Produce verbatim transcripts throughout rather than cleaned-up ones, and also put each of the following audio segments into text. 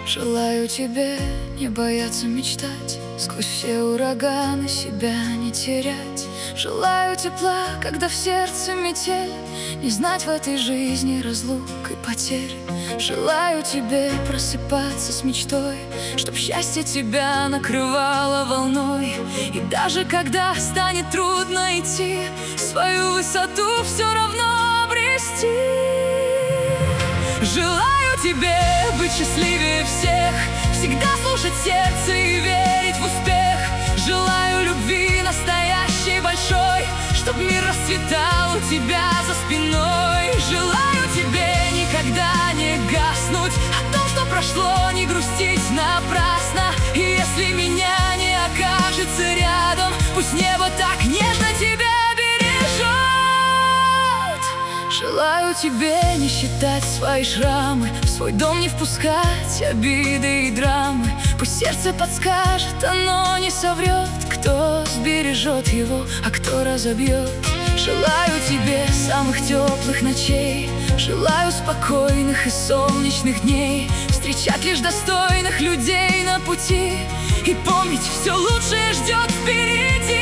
Желаю тебе не бояться мечтать, сквозь все ураганы себя не терять. Желаю тепла, когда в сердце метель, не знать в этой жизни разлук и потерь. Желаю тебе просыпаться с мечтой, чтоб счастье тебя накрывало волной. И даже когда станет трудно идти, свою высоту все равно обрести. Желаю тебе быть счастливее всех, всегда слушать сердце и верить в успех. Желаю любви настоящей, большой, чтоб мир расцветал у тебя за спиной. Желаю тебе никогда не гаснуть, о том, что прошло, не грустить напрасно. И если меня не окажется рядом, пусть небо так нежно тебя бережет. Желаю тебе не считать свои шрамы, в свой дом не впускать обиды и драмы. Пусть сердце подскажет, оно не соврет, кто сбережет его, а кто разобьет. Желаю тебе самых теплых ночей, желаю спокойных и солнечных дней, встречать лишь достойных людей на пути и помнить, все лучшее ждет впереди.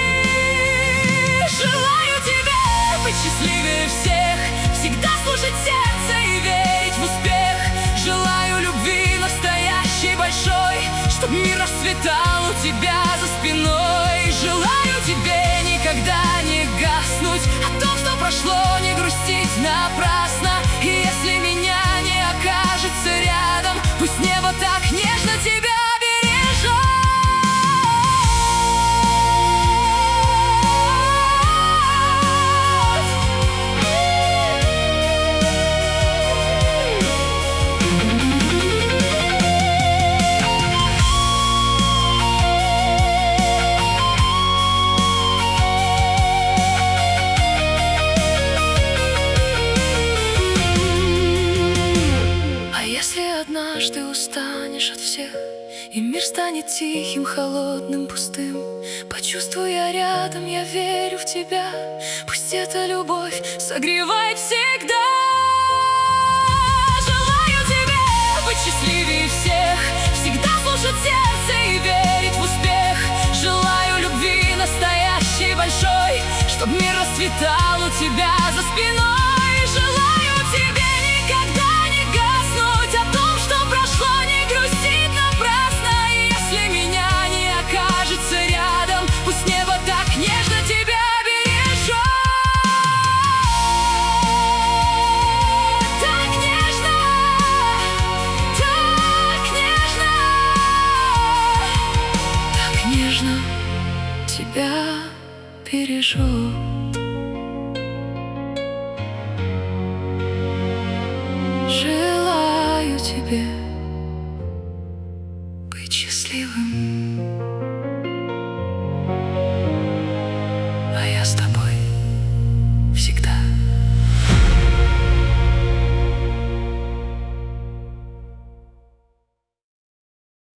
Желаю тебе быть счастливее всех, всегда слушать сердце и верить в успех. Желаю любви настоящей, большой, чтоб мир расцветал у тебя за спиной. Желаю тебе никогда не гаснуть, о том, что прошло, не грустить напрасно. И если меня не окажется рядом, пусть небо так нежно тебя однажды устанешь от всех, и мир станет тихим, холодным, пустым. Почувствуй я рядом, я верю в тебя, пусть эта любовь согревает всегда. Желаю тебе быть счастливее всех, всегда слушать сердце и верить в успех. Желаю любви настоящей, большой, чтоб мир расцветал у тебя за спиной. Желаю тебе никогда не гаснуть, о том, что прошло, не грустить напрасно. И если меня не окажется рядом, пусть небо так нежно тебя бережет. Так нежно, так нежно, так нежно тебя бережет. Желаю тебе